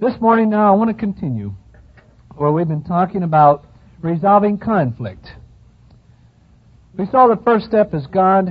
This morning now I want to continue where we've been talking about resolving conflict. We saw the first step is God,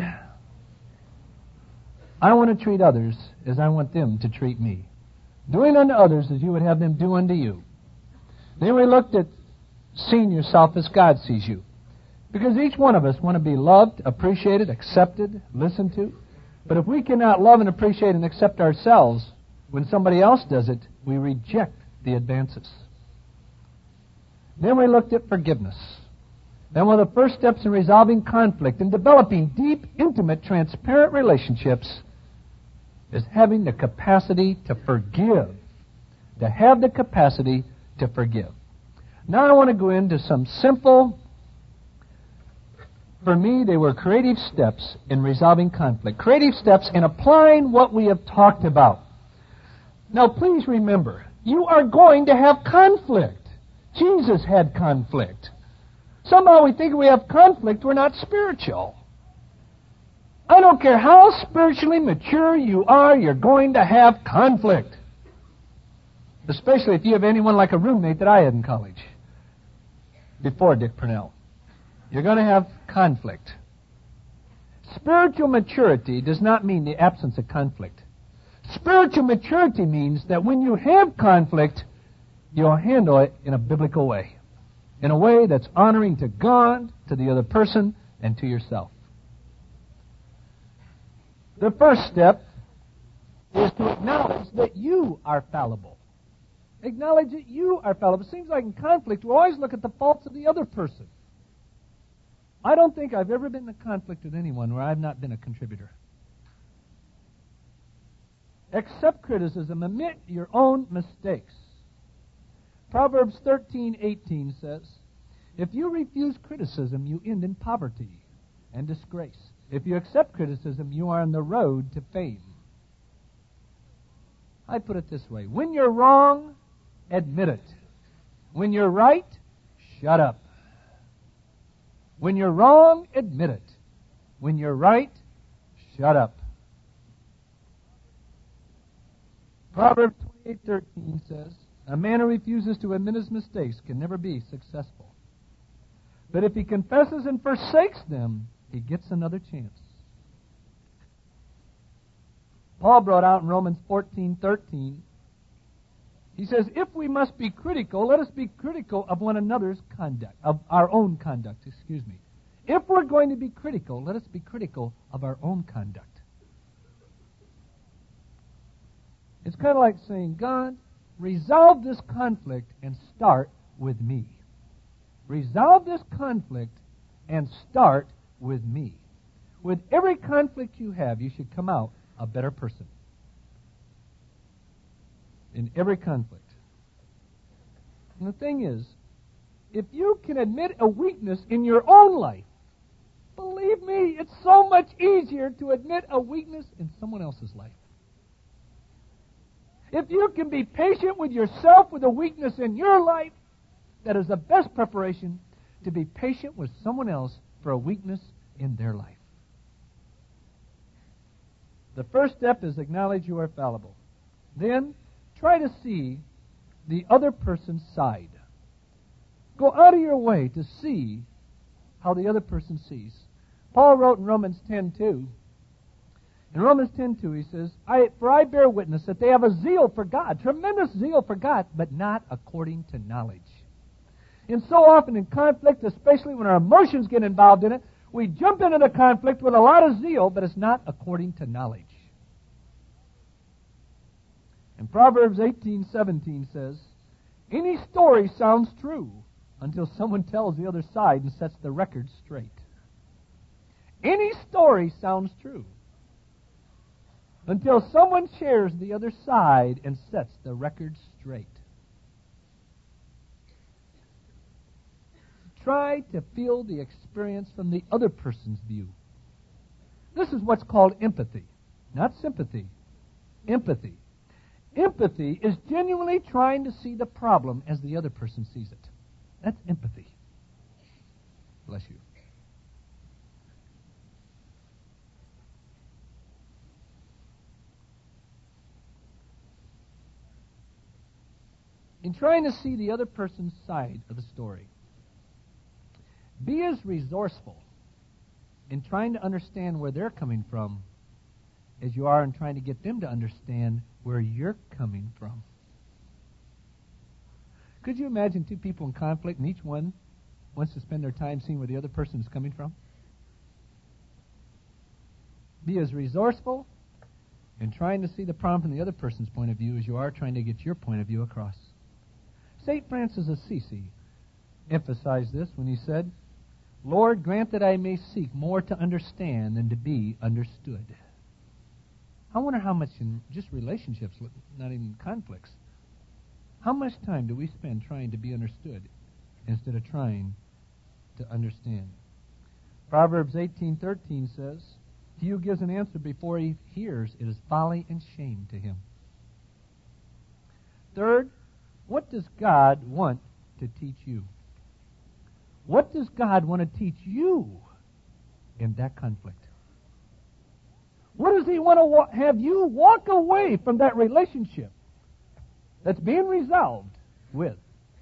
I want to treat others as I want them to treat me. Doing unto others as you would have them do unto you. Then we looked at seeing yourself as God sees you. Because each one of us want to be loved, appreciated, accepted, listened to. But if we cannot love and appreciate and accept ourselves, when somebody else does it, we reject the advances. Then we looked at forgiveness. Then one of the first steps in resolving conflict and developing deep, intimate, transparent relationships is having the capacity to forgive. To have the capacity to forgive. Now I want to go into some simple, for me they were creative steps in resolving conflict. Creative steps in applying what we have talked about. Now please remember, you are going to have conflict. Jesus had conflict. Somehow we think we have conflict, we're not spiritual. I don't care how spiritually mature you are, you're going to have conflict. Especially if you have anyone like a roommate that I had in college before Dick Purnell. You're going to have conflict. Spiritual maturity does not mean the absence of conflict. Spiritual maturity means that when you have conflict, you'll handle it in a biblical way. In a way that's honoring to God, to the other person, and to yourself. The first step is to acknowledge that you are fallible. Acknowledge that you are fallible. It seems like in conflict, we always look at the faults of the other person. I don't think I've ever been in a conflict with anyone where I've not been a contributor. Accept criticism. Admit your own mistakes. Proverbs 13:18 says, if you refuse criticism, you end in poverty and disgrace. If you accept criticism, you are on the road to fame. I put it this way. When you're wrong, admit it. When you're right, shut up. When you're wrong, admit it. When you're right, shut up. Proverbs 28:13 says, a man who refuses to admit his mistakes can never be successful. But if he confesses and forsakes them, he gets another chance. Paul brought out in Romans 14:13, he says, if we must be critical, let us be critical of one another's conduct, of our own conduct, If we're going to be critical, let us be critical of our own conduct. It's kind of like saying, God, resolve this conflict and start with me. Resolve this conflict and start with me. With every conflict you have, you should come out a better person. In every conflict. And the thing is, if you can admit a weakness in your own life, believe me, it's so much easier to admit a weakness in someone else's life. If you can be patient with yourself with a weakness in your life, that is the best preparation to be patient with someone else for a weakness in their life. The first step is acknowledge you are fallible. Then, try to see the other person's side. Go out of your way to see how the other person sees. Paul wrote in Romans 10:2. In Romans 10:2 he says, For I bear witness that they have a zeal for God, tremendous zeal for God, but not according to knowledge. And so often in conflict, especially when our emotions get involved in it, we jump into the conflict with a lot of zeal, but it's not according to knowledge. And Proverbs 18:17 says, any story sounds true until someone tells the other side and sets the record straight. Any story sounds true until someone shares the other side and sets the record straight. Try to feel the experience from the other person's view. This is what's called empathy, not sympathy. Empathy. Empathy is genuinely trying to see the problem as the other person sees it. That's empathy. Bless you. in trying to see the other person's side of the story. Be as resourceful in trying to understand where they're coming from as you are in trying to get them to understand where you're coming from. Could you imagine two people in conflict and each one wants to spend their time seeing where the other person is coming from? Be as resourceful in trying to see the problem from the other person's point of view as you are trying to get your point of view across. St. Francis of Assisi emphasized this when he said, Lord, grant that I may seek more to understand than to be understood. I wonder how much in just relationships, not even conflicts, how much time do we spend trying to be understood instead of trying to understand? Proverbs 18:13 says, he who gives an answer before he hears, it is folly and shame to him. Third, what does God want to teach you? What does God want to teach you in that conflict? What does he want to have you walk away from that relationship that's being resolved with?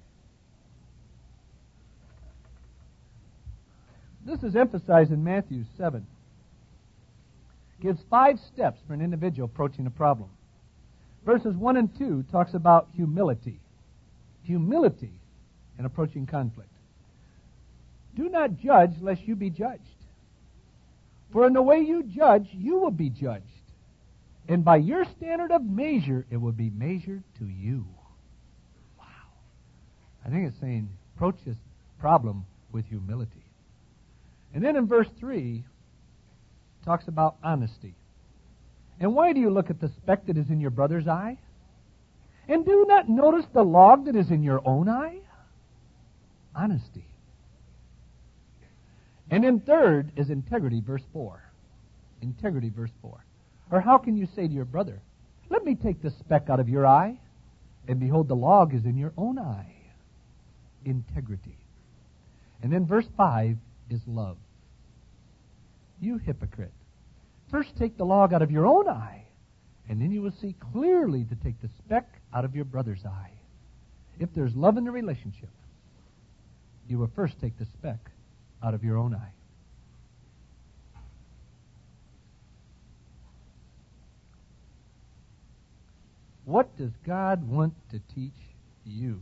This is emphasized in Matthew 7. Gives 5 steps for an individual approaching a problem. Verses 1 and 2 talks about humility. Humility in approaching conflict. Do not judge lest you be judged. For in the way you judge, you will be judged. And by your standard of measure, it will be measured to you. Wow. I think it's saying, approach this problem with humility. And then in verse 3, it talks about honesty. And why do you look at the speck that is in your brother's eye? And do not notice the log that is in your own eye? Honesty. And then third is integrity, verse 4. Integrity, verse 4. Or how can you say to your brother, let me take the speck out of your eye, and behold, the log is in your own eye? Integrity. And then verse 5 is love. You hypocrite. First take the log out of your own eye, and then you will see clearly to take the speck out of your brother's eye. If there's love in the relationship, you will first take the speck out of your own eye. What does God want to teach you?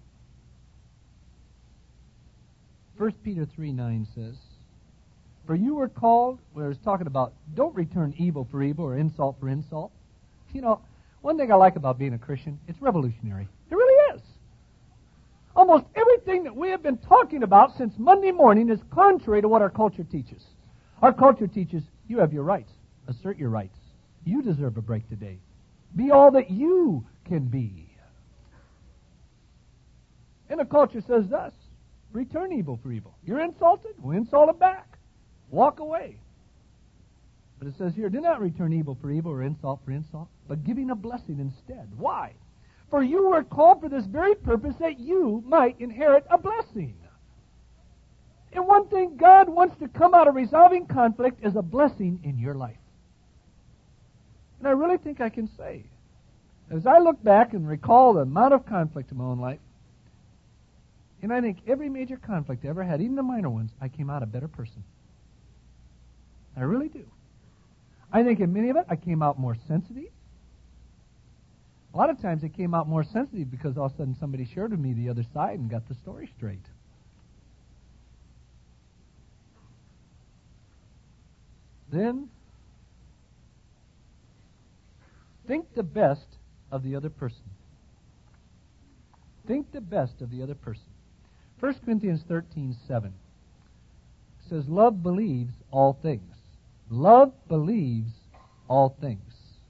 1 Peter 3:9 says, for you were called, where it's talking about, don't return evil for evil or insult for insult. You know, one thing I like about being a Christian, it's revolutionary. It really is. Almost everything that we have been talking about since Monday morning is contrary to what our culture teaches. Our culture teaches, you have your rights. Assert your rights. You deserve a break today. Be all that you can be. And the culture says thus, return evil for evil. You're insulted, we insult it back. Walk away. But it says here, do not return evil for evil or insult for insult, but giving a blessing instead. Why? For you were called for this very purpose, that you might inherit a blessing. And one thing God wants to come out of resolving conflict is a blessing in your life. And I really think I can say, as I look back and recall the amount of conflict in my own life, and I think every major conflict I ever had, even the minor ones, I came out a better person. I really do. I think in many of it, I came out more sensitive. A lot of times it came out more sensitive because all of a sudden somebody shared with me the other side and got the story straight. Then, think the best of the other person. Think the best of the other person. 1 Corinthians 13:7 says, love believes all things. Love believes all things.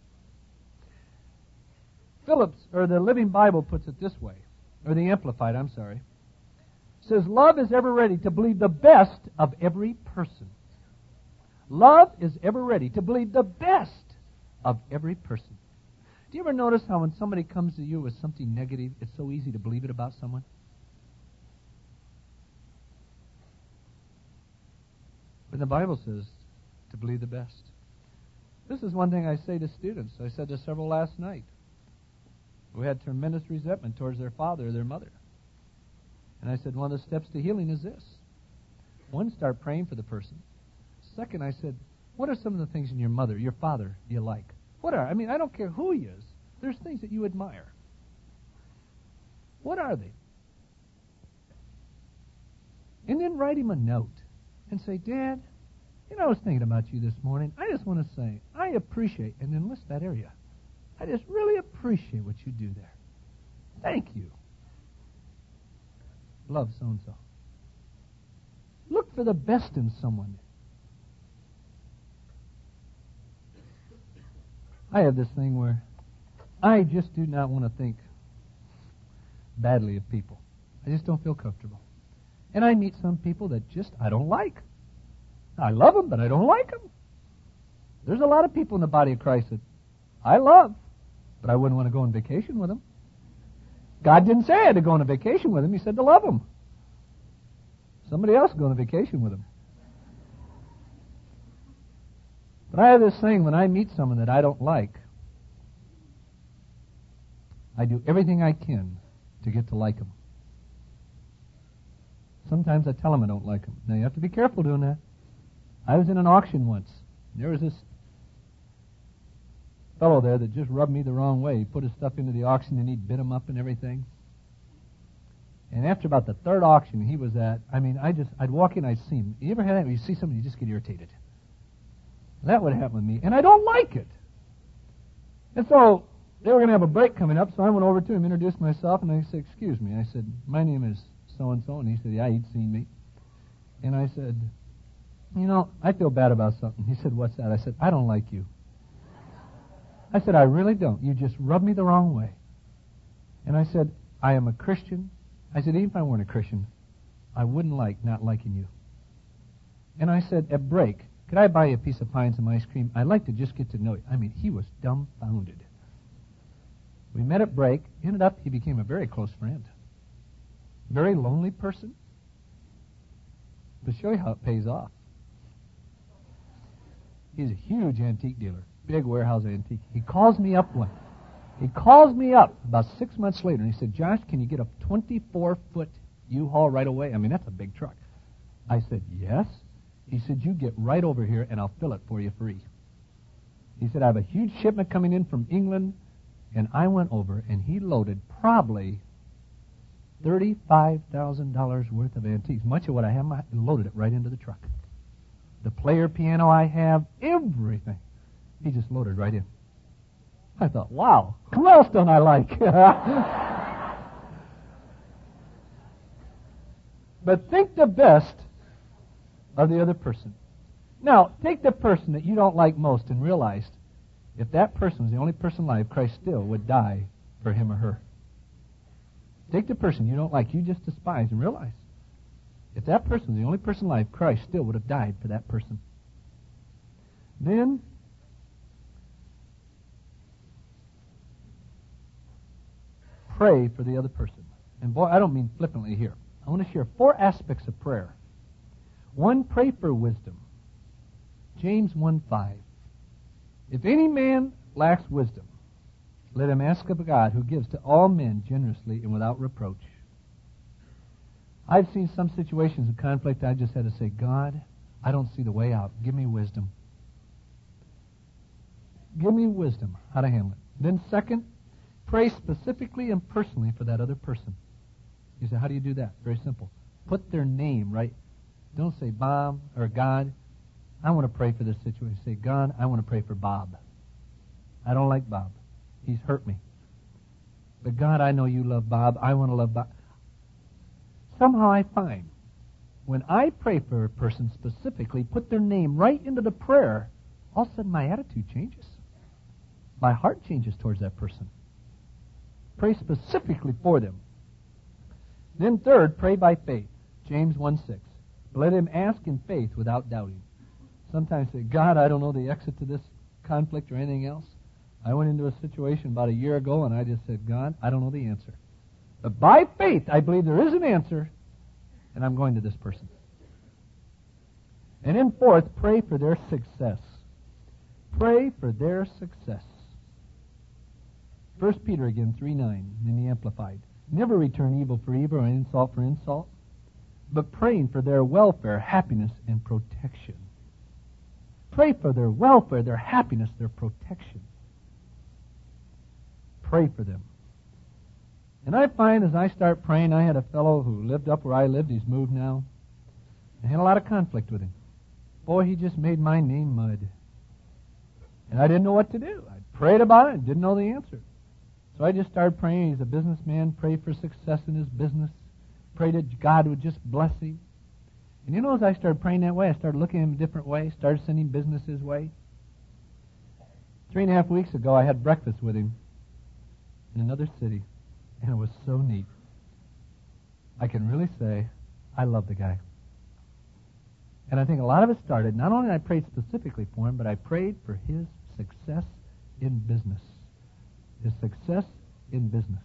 Phillips, or the Living Bible, puts it this way, or the Amplified, I'm sorry. Says, love is ever ready to believe the best of every person. Love is ever ready to believe the best of every person. Do you ever notice how when somebody comes to you with something negative, it's so easy to believe it about someone? But the Bible says to believe the best. This is one thing I say to students. I said to several last night. who had tremendous resentment towards their father or their mother. And I said, one of the steps to healing is this. One, start praying for the person. Second, I said, what are some of the things in your mother, your father, you like? What are? I mean, I don't care who he is. There's things that you admire. What are they? And then write him a note and say, Dad, I was thinking about you this morning. I just want to say, I appreciate, and then list that area. I just really appreciate what you do there. Thank you. Love so-and-so. Look for the best in someone. I have this thing where I just do not want to think badly of people. I just don't feel comfortable. And I meet some people that just I don't like. I love them, but I don't like them. There's a lot of people in the body of Christ that I love, but I wouldn't want to go on vacation with them. God didn't say I had to go on a vacation with them. He said to love them. Somebody else go on a vacation with them. But I have this thing, when I meet someone that I don't like, I do everything I can to get to like them. Sometimes I tell them I don't like them. Now, you have to be careful doing that. I was in an auction once. There was this fellow there that just rubbed me the wrong way. He put his stuff into the auction and he'd bid them up and everything. And after about the third auction he was at, I'd walk in, I'd see him. You ever had that where you see somebody, you just get irritated? That would happen with me, and I don't like it. And so they were going to have a break coming up, so I went over to him, introduced myself, and I said, excuse me. I said, my name is so-and-so, and he said, yeah, he'd seen me. And I said, I feel bad about something. He said, what's that? I said, I don't like you. I said, I really don't. You just rubbed me the wrong way. And I said, I am a Christian. I said, even if I weren't a Christian, I wouldn't like not liking you. And I said, at break, could I buy you a piece of pie and some ice cream? I'd like to just get to know you. He was dumbfounded. We met at break. Ended up, he became a very close friend. Very lonely person. To show you how it pays off. He's a huge antique dealer. Big warehouse antique. He calls me up about 6 months later, and he said, Josh, can you get a 24-foot U-Haul right away? That's a big truck. I said, yes. He said, you get right over here, and I'll fill it for you free. He said, I have a huge shipment coming in from England, and I went over, and he loaded probably $35,000 worth of antiques. Much of what I have, I loaded it right into the truck. The player piano I have, everything. He just loaded right in. I thought, wow, who else don't I like? But think the best of the other person. Now, take the person that you don't like most and realize if that person was the only person alive, Christ still would die for him or her. Take the person you don't like, you just despise, and realize if that person was the only person alive, Christ still would have died for that person. Then pray for the other person. And boy, I don't mean flippantly here. I want to share 4 aspects of prayer. 1, pray for wisdom. James 1:5. If any man lacks wisdom, let him ask of God, who gives to all men generously and without reproach. I've seen some situations of conflict I just had to say, God, I don't see the way out. Give me wisdom. Give me wisdom how to handle it. Then second, pray specifically and personally for that other person. You say, how do you do that? Very simple. Put their name right. Don't say Bob or God. I want to pray for this situation. Say, God, I want to pray for Bob. I don't like Bob. He's hurt me. But God, I know you love Bob. I want to love Bob. Somehow I find when I pray for a person specifically, put their name right into the prayer, all of a sudden my attitude changes. My heart changes towards that person. Pray specifically for them. Then third, pray by faith. James 1:6. Let him ask in faith without doubting. Sometimes say, God, I don't know the exit to this conflict or anything else. I went into a situation about a year ago and I just said, God, I don't know the answer. But by faith, I believe there is an answer, and I'm going to this person. And then fourth, pray for their success. Pray for their success. 1 Peter again, 3:9, in the Amplified. Never return evil for evil or insult for insult, but praying for their welfare, happiness, and protection. Pray for their welfare, their happiness, their protection. Pray for them. And I find as I start praying, I had a fellow who lived up where I lived. He's moved now. I had a lot of conflict with him. Boy, he just made my name mud. And I didn't know what to do. I prayed about it and didn't know the answer. So I just started praying. He's a businessman. Prayed for success in his business. Prayed that God would just bless him. And you know, as I started praying that way, I started looking at him a different way. Started sending business his way. 3.5 weeks ago, I had breakfast with him in another city. And it was so neat. I can really say I love the guy. And I think a lot of it started, not only I prayed specifically for him, but I prayed for his success in business. His success in business.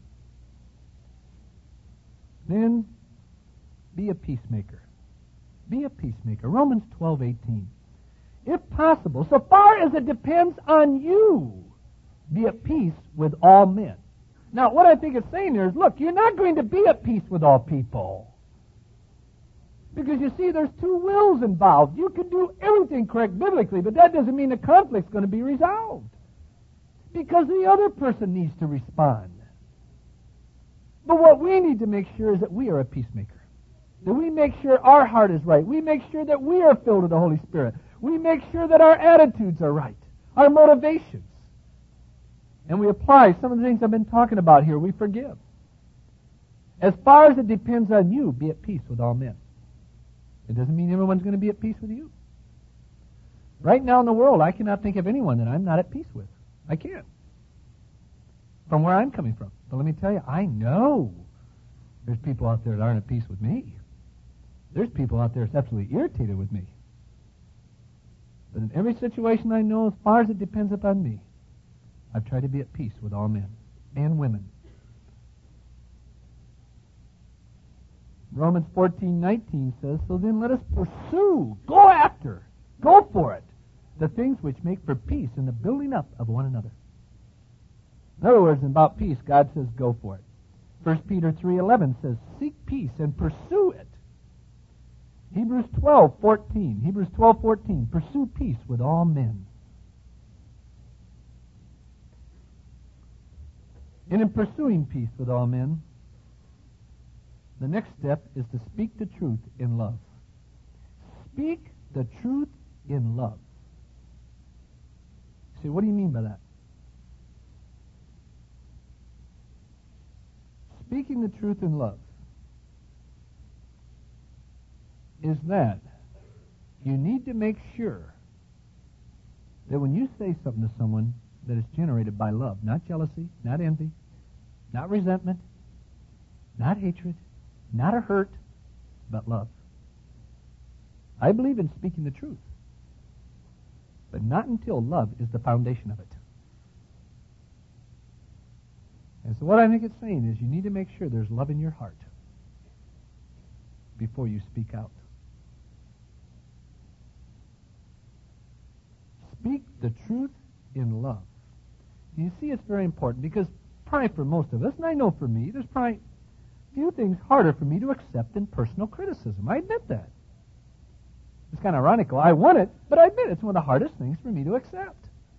Then, be a peacemaker. Be a peacemaker. Romans 12:18. If possible, so far as it depends on you, be at peace with all men. Now, what I think it's saying here is, look, you're not going to be at peace with all people. Because you see, there's two wills involved. You can do everything correct biblically, but that doesn't mean the conflict's going to be resolved. Because the other person needs to respond. But what we need to make sure is that we are a peacemaker. That we make sure our heart is right. We make sure that we are filled with the Holy Spirit. We make sure that our attitudes are right. Our motivations. And we apply some of the things I've been talking about here. We forgive. As far as it depends on you, be at peace with all men. It doesn't mean everyone's going to be at peace with you. Right now in the world, I cannot think of anyone that I'm not at peace with. I can't. From where I'm coming from. But let me tell you, I know there's people out there that aren't at peace with me. There's people out there that's absolutely irritated with me. But in every situation I know, as far as it depends upon me, I've tried to be at peace with all men and women. Romans 14:19 says, so then let us pursue, go after, go for it, the things which make for peace and the building up of one another. In other words, about peace, God says go for it. 1 Peter 3:11 says, seek peace and pursue it. Hebrews 12:14, pursue peace with all men. And in pursuing peace with all men, the next step is to speak the truth in love. Speak the truth in love. See, what do you mean by that? Speaking the truth in love is that you need to make sure that when you say something to someone that is generated by love, not jealousy, not envy, not resentment, not hatred, not a hurt, but love. I believe in speaking the truth, but not until love is the foundation of it. And so what I think it's saying is you need to make sure there's love in your heart before you speak out. Speak the truth in love. You see, it's very important because probably for most of us, and I know for me, there's probably few things harder for me to accept than personal criticism. I admit that. It's kind of ironical. I want it, but I admit it's one of the hardest things for me to accept.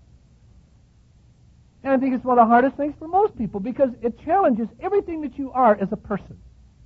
And I think it's one of the hardest things for most people because it challenges everything that you are as a person.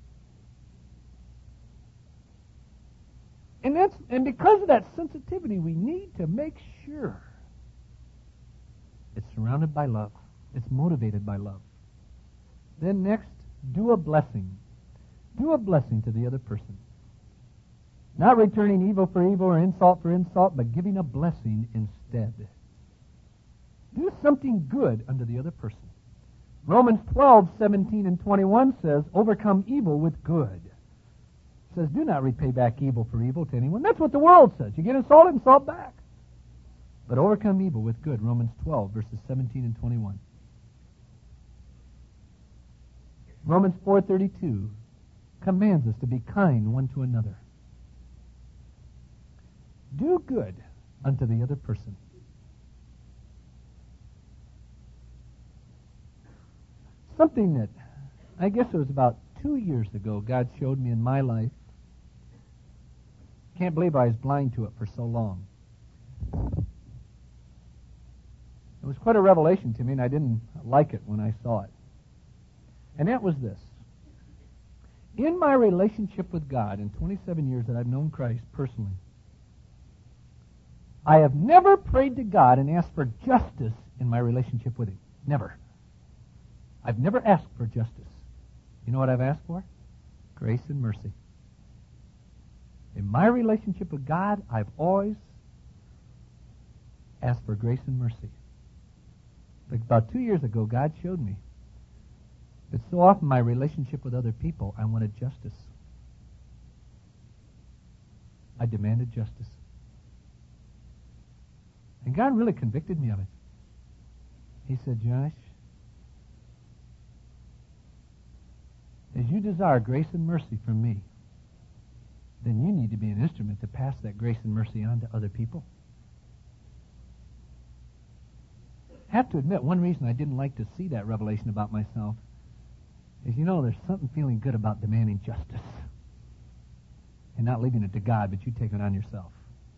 And because of that sensitivity, we need to make sure it's surrounded by love. It's motivated by love. Then next, do a blessing. Do a blessing to the other person. Not returning evil for evil or insult for insult, but giving a blessing instead. Do something good unto the other person. Romans 12:17 and 21 says, overcome evil with good. It says, do not repay back evil for evil to anyone. That's what the world says. You get insulted, insult back. But overcome evil with good. Romans 12, verses 17 and 21. Romans 4:32 commands us to be kind one to another. Do good unto the other person. Something that, I guess it was about 2 years ago, God showed me in my life. Can't believe I was blind to it for so long. It was quite a revelation to me, and I didn't like it when I saw it. And that was this. In my relationship with God, in 27 years that I've known Christ personally, I have never prayed to God and asked for justice in my relationship with Him. Never. I've never asked for justice. You know what I've asked for? Grace and mercy. In my relationship with God, I've always asked for grace and mercy. Like about 2 years ago, God showed me that so often my relationship with other people, I wanted justice. I demanded justice. And God really convicted me of it. He said, Josh, as you desire grace and mercy from me, then you need to be an instrument to pass that grace and mercy on to other people. I have to admit, one reason I didn't like to see that revelation about myself is, there's something feeling good about demanding justice and not leaving it to God, but you take it on yourself.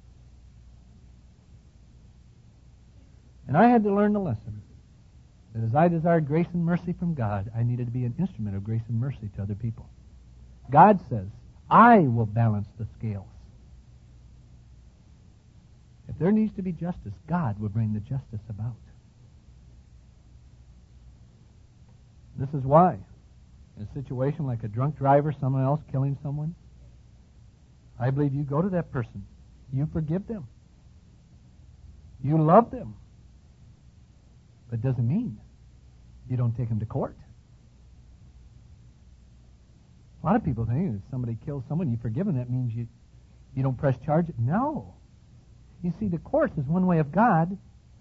And I had to learn the lesson that as I desired grace and mercy from God, I needed to be an instrument of grace and mercy to other people. God says, I will balance the scales. If there needs to be justice, God will bring the justice about. This is why, in a situation like a drunk driver, someone else killing someone, I believe you go to that person. You forgive them. You love them. But it doesn't mean you don't take them to court. A lot of people think if somebody kills someone, you forgive them, that means you don't press charges. No. You see, the courts is one way of God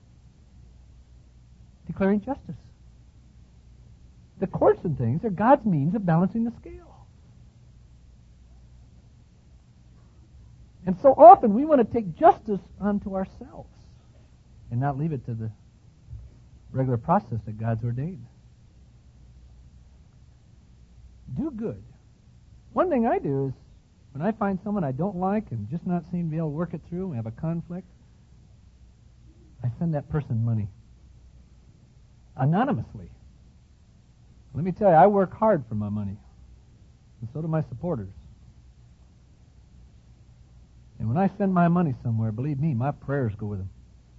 declaring justice. The courts and things are God's means of balancing the scale. And so often we want to take justice onto ourselves and not leave it to the regular process that God's ordained. Do good. One thing I do is, when I find someone I don't like and just not seem to be able to work it through, we have a conflict, I send that person money. Anonymously. Let me tell you, I work hard for my money. And so do my supporters. And when I send my money somewhere, believe me, my prayers go with them.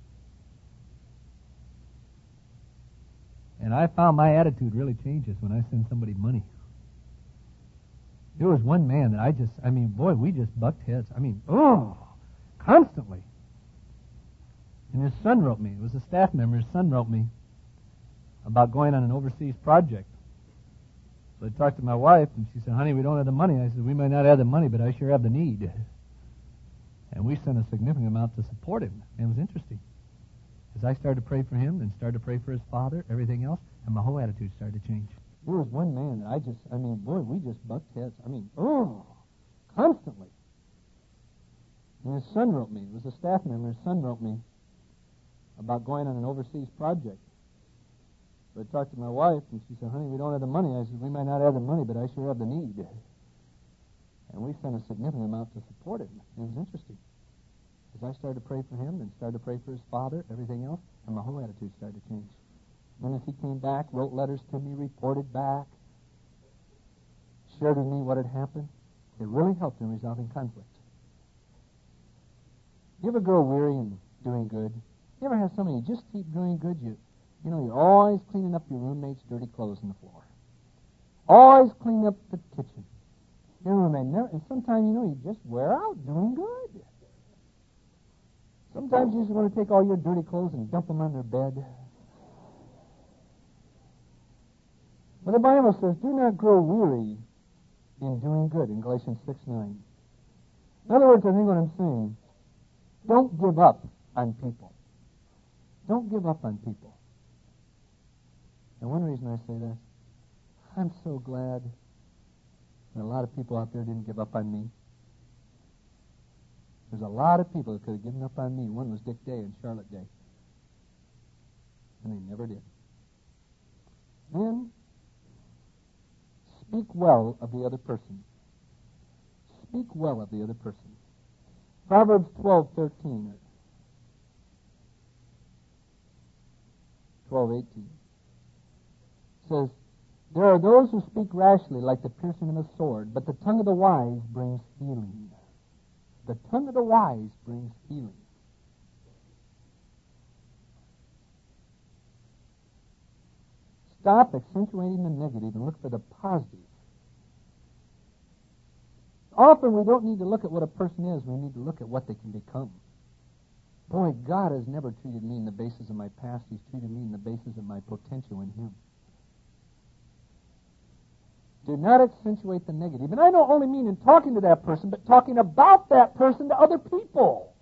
And I found my attitude really changes when I send somebody money. There was one man that we just bucked heads. Constantly. And his son wrote me. It was a staff member. His son wrote me about going on an overseas project. So I talked to my wife, and she said, honey, we don't have the money. I said, we might not have the money, but I sure have the need. And we sent a significant amount to support him. And it was interesting. As I started to pray for him and started to pray for his father, everything else, and my whole attitude started to change. There was one man that we just bucked heads. Constantly. And his son wrote me. It was a staff member. His son wrote me about going on an overseas project. So I talked to my wife, and she said, honey, we don't have the money. I said, we might not have the money, but I sure have the need. And we sent a significant amount to support him. It was interesting. As I started to pray for him and started to pray for his father, everything else, and my whole attitude started to change. Then as he came back, wrote letters to me, reported back, shared with me what had happened, it really helped in resolving conflict. You ever grow weary in doing good? You ever have somebody you just keep doing good? You're always cleaning up your roommate's dirty clothes on the floor. Always cleaning up the kitchen. Your roommate and sometimes, you just wear out doing good. Sometimes you just want to take all your dirty clothes and dump them on their bed. But the Bible says, do not grow weary in doing good, in Galatians 6:9. In other words, I think what I'm saying, don't give up on people. Don't give up on people. And one reason I say that, I'm so glad that a lot of people out there didn't give up on me. There's a lot of people that could have given up on me. One was Dick Day and Charlotte Day. And they never did. Then, speak well of the other person. Speak well of the other person. Proverbs 12:13. 12:18 says, there are those who speak rashly like the piercing of a sword, but the tongue of the wise brings healing. The tongue of the wise brings healing. Stop accentuating the negative and look for the positive. Often we don't need to look at what a person is, we need to look at what they can become. Boy, God has never treated me in the basis of my past. He's treated me in the basis of my potential in Him. Do not accentuate the negative. And I don't only mean in talking to that person, but talking about that person to other people.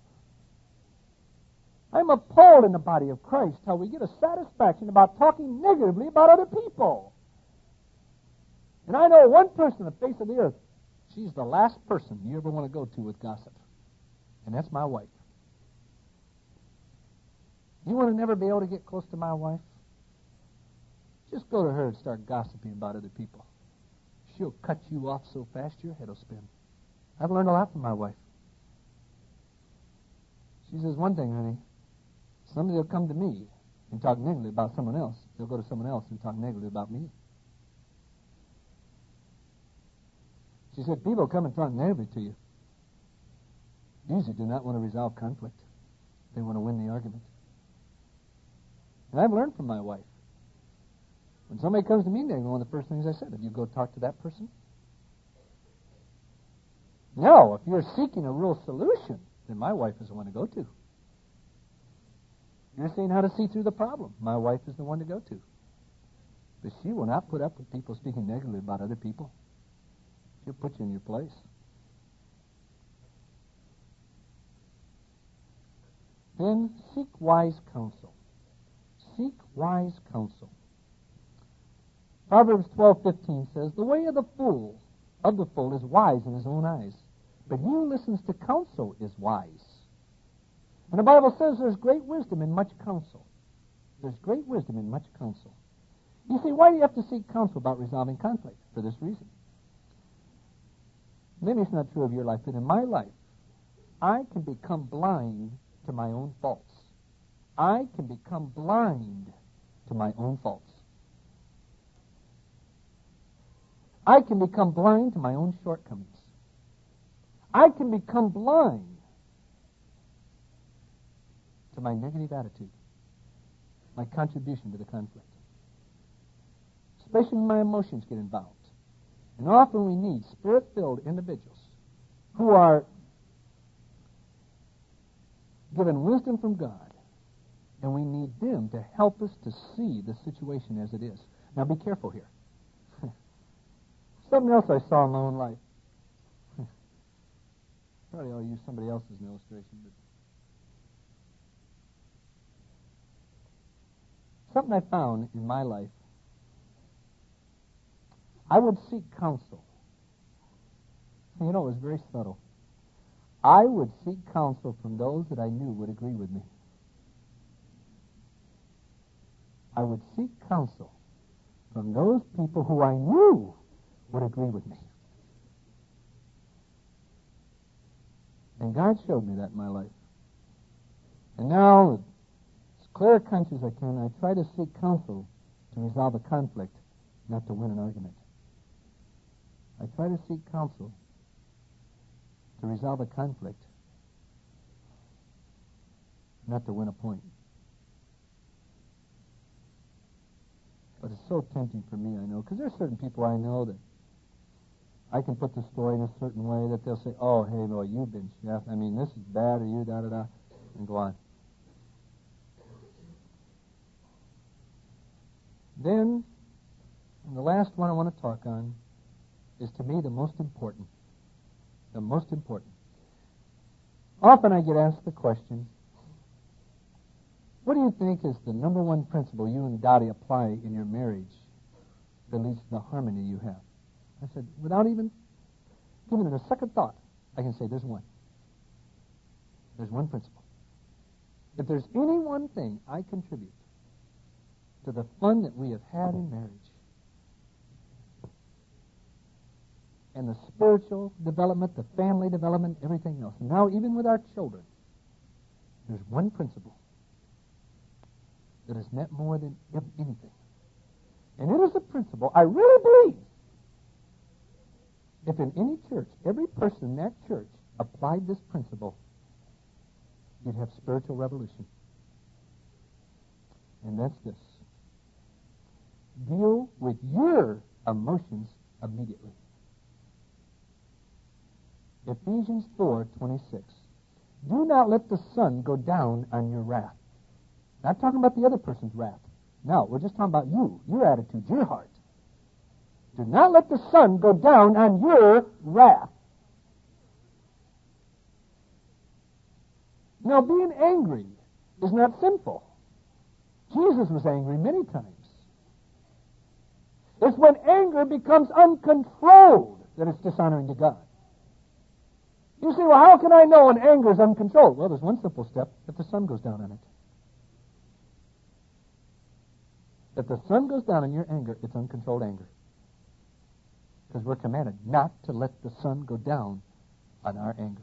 I'm appalled in the body of Christ how we get a satisfaction about talking negatively about other people. And I know one person on the face of the earth, she's the last person you ever want to go to with gossip. And that's my wife. You want to never be able to get close to my wife? Just go to her and start gossiping about other people. She'll cut you off so fast your head will spin. I've learned a lot from my wife. She says one thing, honey. Somebody will come to me and talk negatively about someone else. They'll go to someone else and talk negatively about me. She said, people come and talk negatively to you. Usually do not want to resolve conflict. They want to win the argument. And I've learned from my wife. When somebody comes to me negative, one of the first things I said, have you go talk to that person? No, if you're seeking a real solution, then my wife is the one to go to. You're seeing how to see through the problem. My wife is the one to go to. But she will not put up with people speaking negatively about other people. She'll put you in your place. Then seek wise counsel. Seek wise counsel. Proverbs 12:15 says, the way of the fool is wise in his own eyes, but he who listens to counsel is wise. And the Bible says there's great wisdom in much counsel. There's great wisdom in much counsel. You see, why do you have to seek counsel about resolving conflict? For this reason. Maybe it's not true of your life, but in my life, I can become blind to my own faults. I can become blind to my own faults. I can become blind to my own shortcomings. I can become blind to my negative attitude, my contribution to the conflict. Especially when my emotions get involved. And often we need Spirit-filled individuals who are given wisdom from God, and we need them to help us to see the situation as it is. Now be careful here. Something else I saw in my own life. Probably I'll use somebody else's as an illustration, but something I found in my life. I would seek counsel. You know, it was very subtle. I would seek counsel from those that I knew would agree with me. I would seek counsel from those people who I knew would agree with me. And God showed me that in my life. And now, as clear a conscience as I can, I try to seek counsel to resolve a conflict, not to win an argument. I try to seek counsel to resolve a conflict, not to win a point. But it's so tempting for me, I know, because there's certain people I know that I can put the story in a certain way that they'll say, oh, hey, boy, you've been chef. I mean, this is bad, or you, da-da-da, and go on. Then, and the last one I want to talk on is, to me, the most important. The most important. Often I get asked the question, what do you think is the number one principle you and Dottie apply in your marriage that leads to the harmony you have? I said, without even giving it a second thought, I can say there's one. There's one principle. If there's any one thing I contribute to the fun that we have had in marriage, and the spiritual development, the family development, everything else. And now, even with our children, there's one principle that is meant more than anything. And it is a principle I really believe if in any church, every person in that church applied this principle, you'd have spiritual revolution. And that's this. Deal with your emotions immediately. Ephesians 4:26. Do not let the sun go down on your wrath. Not talking about the other person's wrath. No, we're just talking about you, your attitude, your heart. Do not let the sun go down on your wrath. Now, being angry is not sinful. Jesus was angry many times. It's when anger becomes uncontrolled that it's dishonoring to God. You say, well, how can I know when anger is uncontrolled? Well, there's one simple step. If the sun goes down on it. If the sun goes down on your anger, it's uncontrolled anger. Because we're commanded not to let the sun go down on our anger.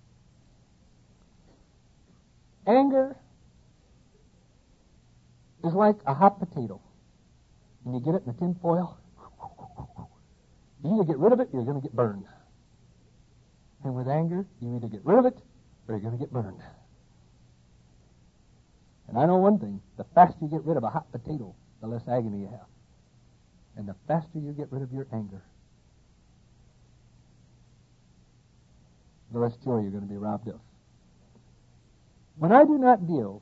Anger is like a hot potato. When you get it in the tin foil, you either get rid of it or you're going to get burned. And with anger, you either get rid of it or you're going to get burned. And I know one thing, the faster you get rid of a hot potato, the less agony you have. And the faster you get rid of your anger, the less joy you're going to be robbed of. When I do not deal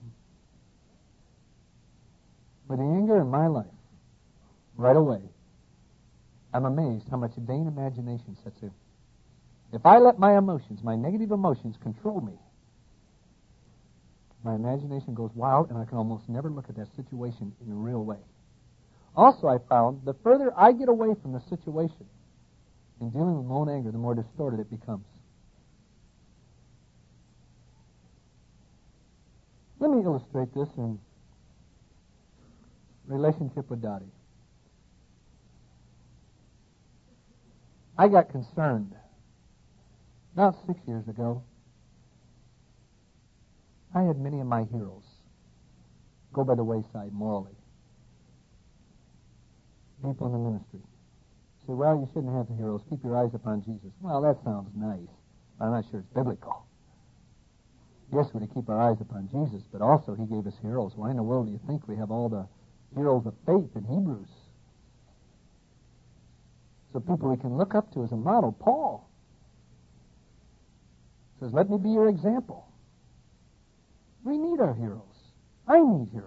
with the anger in my life right away, I'm amazed how much vain imagination sets in. If I let my emotions, my negative emotions, control me, my imagination goes wild and I can almost never look at that situation in a real way. Also, I found the further I get away from the situation in dealing with my own anger, the more distorted it becomes. Let me illustrate this in relationship with Dottie. I got concerned about 6 years ago. I had many of my heroes go by the wayside morally. People in the ministry say, well, you shouldn't have the heroes. Keep your eyes upon Jesus. Well, that sounds nice. I'm not sure it's biblical. Yes, we're to keep our eyes upon Jesus, but also he gave us heroes. Why in the world do you think we have all the heroes of faith in Hebrews? So people we can look up to as a model. Paul says, let me be your example. We need our heroes. I need heroes.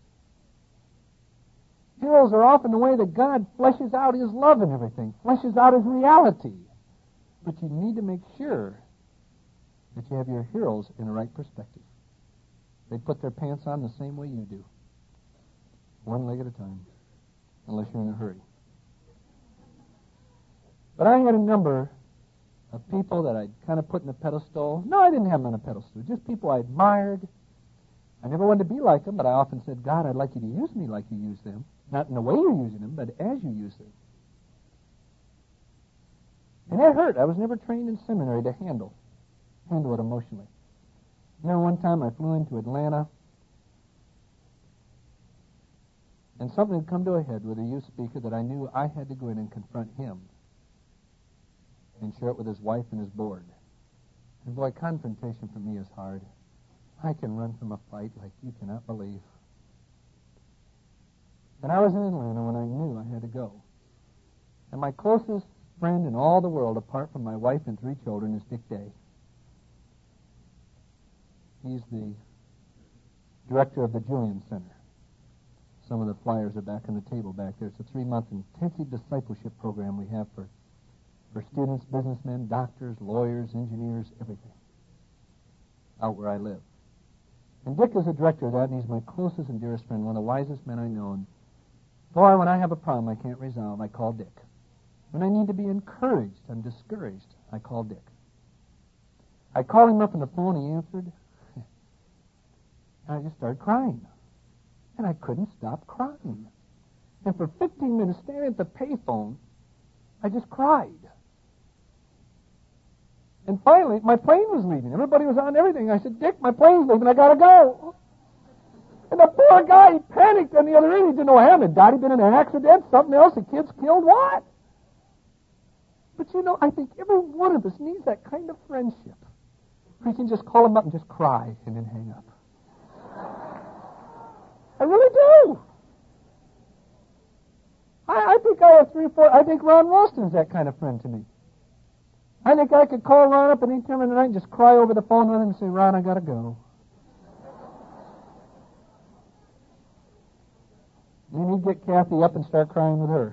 Heroes are often the way that God fleshes out his love and everything, fleshes out his reality. But you need to make sure that you have your heroes in the right perspective. They put their pants on the same way you do. One leg at a time, unless you're in a hurry. But I had a number of people that I'd kind of put in a pedestal. No, I didn't have them on a pedestal. Just people I admired. I never wanted to be like them, but I often said, God, I'd like you to use me like you use them. Not in the way you're using them, but as you use them. And that hurt. I was never trained in seminary to handle it emotionally. One time I flew into Atlanta, and something had come to a head with a youth speaker that I knew I had to go in and confront him and share it with his wife and his board. And boy, confrontation for me is hard. I can run from a fight like you cannot believe. And I was in Atlanta when I knew I had to go. And my closest friend in all the world, apart from my wife and 3 children, is Dick Day. He's the director of the Julian Center. Some of the flyers are back on the table back there. It's a 3-month intensive discipleship program we have for students, businessmen, doctors, lawyers, engineers, everything, out where I live. And Dick is the director of that, and he's my closest and dearest friend, one of the wisest men I know. And boy, when I have a problem I can't resolve, I call Dick. When I need to be encouraged, I'm discouraged, I call Dick. I called him up on the phone, he answered, and I just started crying. And I couldn't stop crying. And for 15 minutes, standing at the payphone, I just cried. And finally, my plane was leaving. Everybody was on everything. I said, Dick, my plane's leaving. I got to go. And the poor guy, he panicked on the other end. He didn't know what happened. Had Daddy been in an accident? Something else? The kids killed? What? But you know, I think every one of us needs that kind of friendship. We can just call him up and just cry and then hang up. I really do. I think I have 3 or 4. I think Ron Ralston's that kind of friend to me. I think I could call Ron up at any time of the night and just cry over the phone with him and say, Ron, I got to go. And then he'd get Kathy up and start crying with her.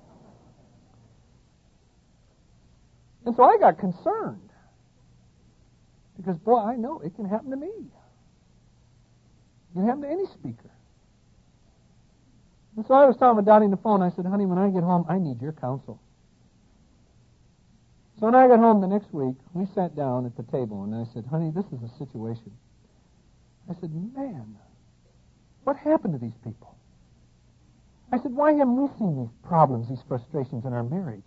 And so I got concerned. Because, boy, I know it can happen to me. It can happen to any speaker. And so I was talking with Dottie on the phone. I said, honey, when I get home, I need your counsel. So when I got home the next week, we sat down at the table, and I said, honey, this is a situation. I said, man, what happened to these people? I said, why haven't we seen these problems, these frustrations in our marriage?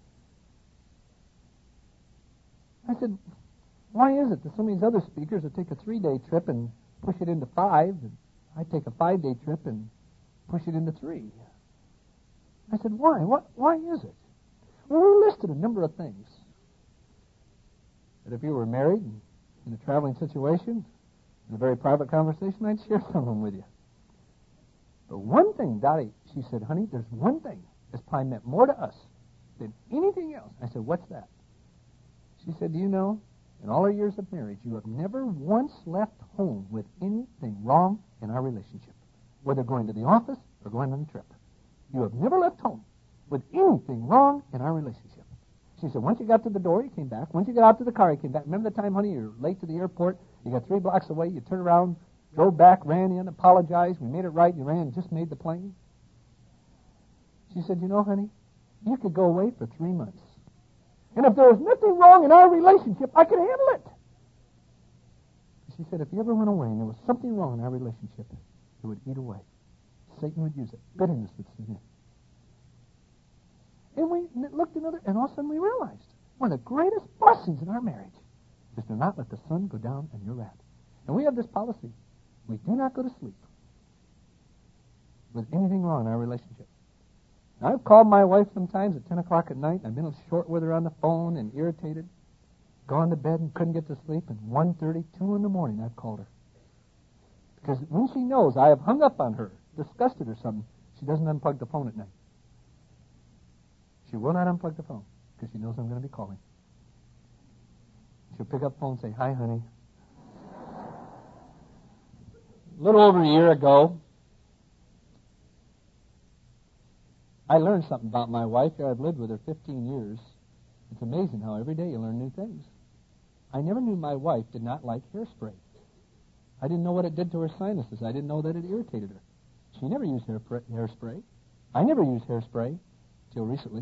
I said, why is it that some of these other speakers will take a 3-day trip and push it into 5, and I take a 5-day trip and push it into 3? I said, why? Why is it? Well, we listed a number of things. That if you were married and in a traveling situation, in a very private conversation, I'd share some of them with you. But one thing, Dottie, she said, honey, there's one thing that's probably meant more to us than anything else. I said, what's that? She said, do you know, in all our years of marriage, you have never once left home with anything wrong in our relationship, whether going to the office or going on a trip. You have never left home with anything wrong in our relationship. She said, once you got to the door, you came back. Once you got out to the car, you came back. Remember the time, honey, you're late to the airport, you got 3 blocks away, you turned around, drove back, ran in, apologized, we made it right, you ran and just made the plane? She said, you know, honey, you could go away for 3 months. And if there was nothing wrong in our relationship, I could handle it. She said, if you ever went away and there was something wrong in our relationship, it would eat away. Satan would use it. Bitterness would sit in. And we looked another, and all of a sudden we realized one of the greatest blessings in our marriage is to not let the sun go down on your wrath. And we have this policy. We do not go to sleep with anything wrong in our relationship. Now, I've called my wife sometimes at 10 o'clock at night. I've been short with her on the phone and irritated, gone to bed and couldn't get to sleep, and 1:30, 2 in the morning I've called her. Because when she knows I have hung up on her, disgusted or something, she doesn't unplug the phone at night. She will not unplug the phone because she knows I'm going to be calling. She'll pick up the phone and say, hi, honey. A little over a year ago, I learned something about my wife. I've lived with her 15 years. It's amazing how every day you learn new things. I never knew my wife did not like hairspray. I didn't know what it did to her sinuses. I didn't know that it irritated her. She never used hairspray. I never used hairspray until recently.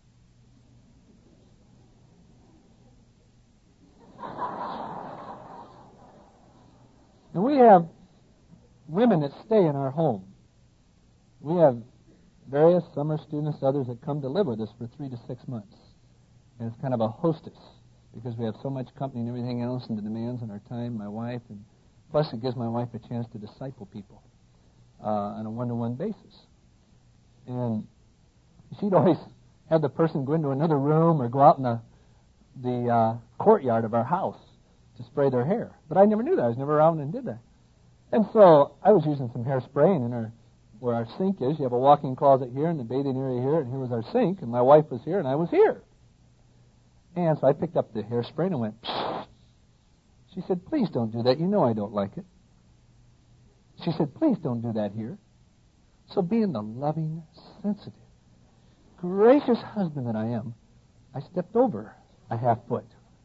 And we have women that stay in our home. We have various summer students, others that come to live with us for 3 to 6 months. And it's kind of a hostess because we have so much company and everything else and the demands on our time, my wife, and plus it gives my wife a chance to disciple people on a one-to-one basis. And she'd always have the person go into another room or go out in the courtyard of our house to spray their hair. But I never knew that. I was never around and did that. And so I was using some hairspray, and where our sink is, you have a walk-in closet here and the bathing area here, and here was our sink, and my wife was here, and I was here. And so I picked up the hairspray and I went, psst. She said, please don't do that. You know I don't like it. She said, please don't do that here. So being the loving, sensitive, gracious husband that I am, I stepped over a half foot.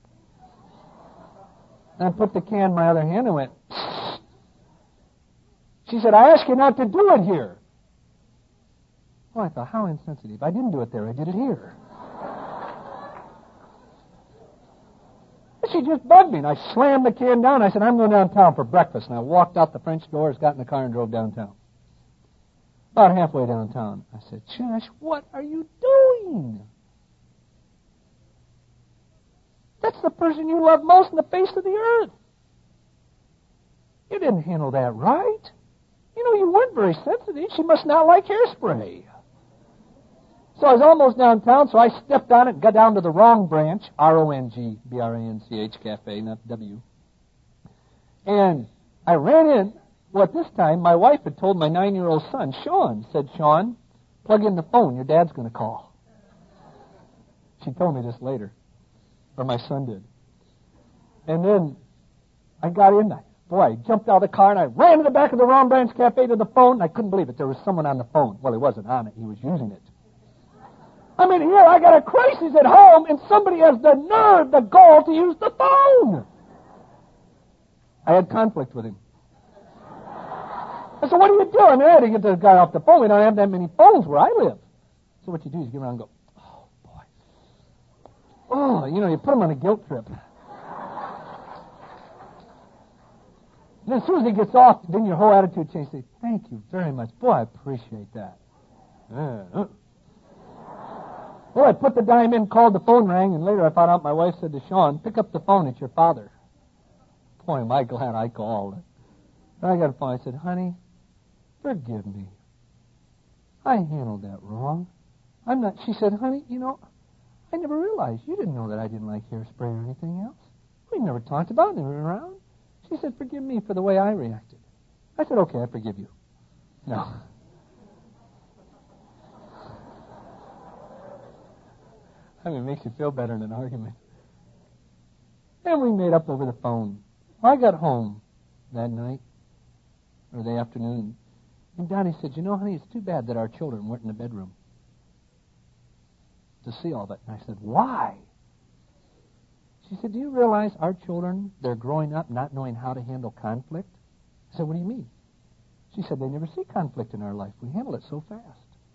And I put the can in my other hand and went, psst. She said, I asked you not to do it here. Well, I thought, how insensitive. I didn't do it there. I did it here. She just bugged me, and I slammed the can down. I said, I'm going downtown for breakfast. And I walked out the French doors, got in the car, and drove downtown. About halfway downtown, I said, Josh, what are you doing? That's That's the person you love most on the face of the earth. You didn't handle that right. You weren't very sensitive. She must not like hairspray. So I was almost downtown, so I stepped on it and got down to the wrong branch, R-O-N-G-B-R-A-N-C-H Cafe, not W. And I ran in. Well, at this time, my wife had told my 9-year-old son, Sean, said, Sean, plug in the phone. Your dad's going to call. She told me this later, or my son did. And then I got in there. Boy, I jumped out of the car and I ran to the back of the Ron Branch Cafe to the phone, and I couldn't believe it. There was someone on the phone. Well, he wasn't on it. He was using it. I mean, here I got a crisis at home, and somebody has the nerve, the gall to use the phone. I had conflict with him. I said, what do you do? I mean, I had to get the guy off the phone. We don't have that many phones where I live. So what you do is you get around and go, oh, boy. Oh, you put him on a guilt trip. And then as soon as he gets off, then your whole attitude changes. Say, thank you very much. Boy, I appreciate that. Well, I put the dime in, called, the phone rang, and later I found out my wife said to Sean, pick up the phone, it's your father. Boy, am I glad I called. And I got a phone. I said, honey, forgive me. I handled that wrong. She said, honey, I never realized. You didn't know that I didn't like hairspray or anything else. We never talked about it, never been around. She said, forgive me for the way I reacted. I said, okay, I forgive you. No. I mean, it makes you feel better in an argument. And we made up over the phone. I got home that night, or the afternoon, and Donnie said, honey, it's too bad that our children weren't in the bedroom to see all that. And I said, why? She said, do you realize our children, they're growing up not knowing how to handle conflict? I said, what do you mean? She said, they never see conflict in our life. We handle it so fast.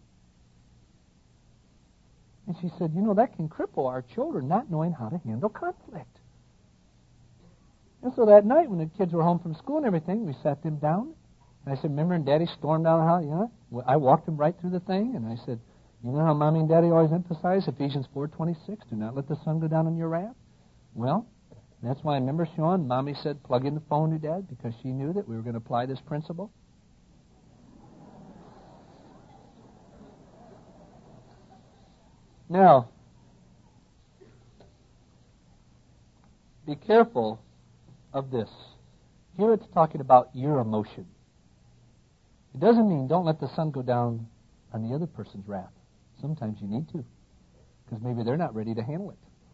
And she said, that can cripple our children not knowing how to handle conflict. And so that night when the kids were home from school and everything, we sat them down. And I said, remember, and Daddy stormed down the house? I walked them right through the thing, and I said, you know how Mommy and Daddy always emphasize Ephesians 4:26, do not let the sun go down on your wrath? Well, that's why I remember, Sean, Mommy said, plug in the phone to Dad, because she knew that we were going to apply this principle. Now, be careful of this. Here it's talking about your emotion. It doesn't mean don't let the sun go down on the other person's wrath. Sometimes you need to, because maybe they're not ready to handle it.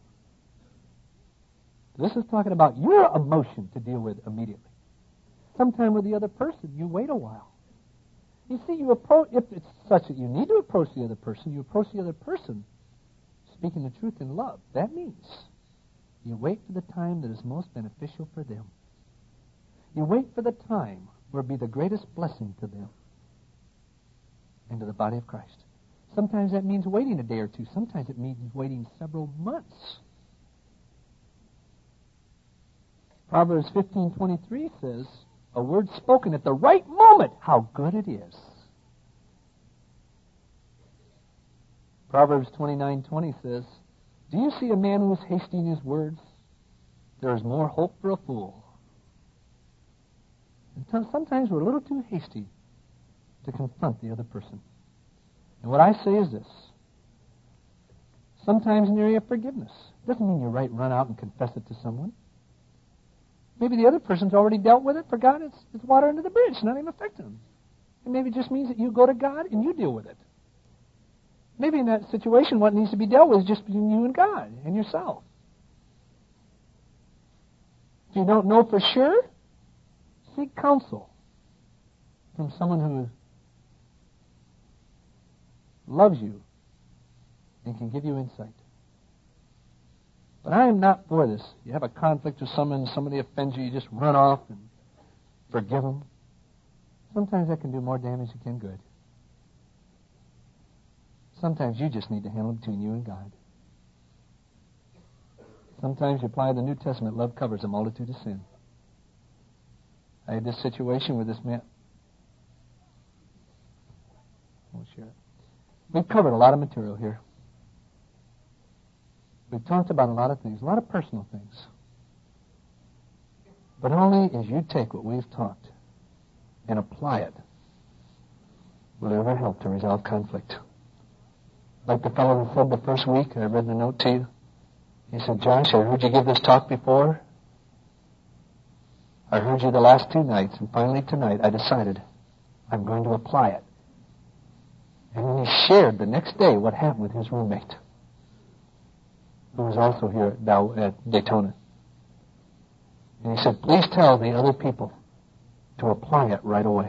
This is talking about your emotion to deal with immediately. Sometime with the other person, you wait a while. You see, if it's such that you need to approach the other person, you approach the other person speaking the truth in love. That means you wait for the time that is most beneficial for them. You wait for the time where it will be the greatest blessing to them and to the body of Christ. Sometimes that means waiting a day or two. Sometimes it means waiting several months. Proverbs 15:23 says, a word spoken at the right moment, how good it is. Proverbs 29:20 says, do you see a man who is hasty in his words? There is more hope for a fool. And sometimes we're a little too hasty to confront the other person. And what I say is this. Sometimes in the area of forgiveness. Doesn't mean you run out and confess it to someone. Maybe the other person's already dealt with it, forgot it's water under the bridge, it's not even affecting them. And maybe it just means that you go to God and you deal with it. Maybe in that situation what needs to be dealt with is just between you and God and yourself. If you don't know for sure, seek counsel from someone who loves you and can give you insight. But I am not for this. You have a conflict with someone, somebody offends you, you just run off and forgive them. Sometimes that can do more damage than it can good. Sometimes you just need to handle it between you and God. Sometimes you apply the New Testament, love covers a multitude of sin. I had this situation with this man. We'll share it. We've covered a lot of material here. We've talked about a lot of things, a lot of personal things. But only as you take what we've talked and apply it will it ever help to resolve conflict. Like the fellow who said the first week, I read the note to you. He said, Josh, I heard you give this talk before. I heard you the last 2 nights, and finally tonight I decided I'm going to apply it. And then he shared the next day what happened with his roommate, who was also here at Daytona. And he said, please tell the other people to apply it right away.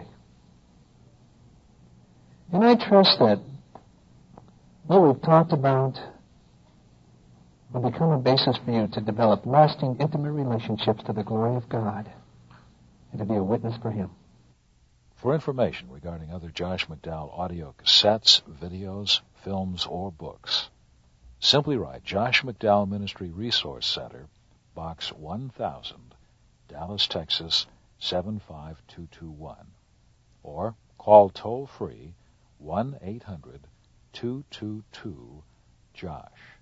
And I trust that what we've talked about will become a basis for you to develop lasting, intimate relationships to the glory of God and to be a witness for Him. For information regarding other Josh McDowell audio cassettes, videos, films, or books, simply write Josh McDowell Ministry Resource Center, Box 1000, Dallas, Texas, 75221, or call toll-free 1-800-222-JOSH.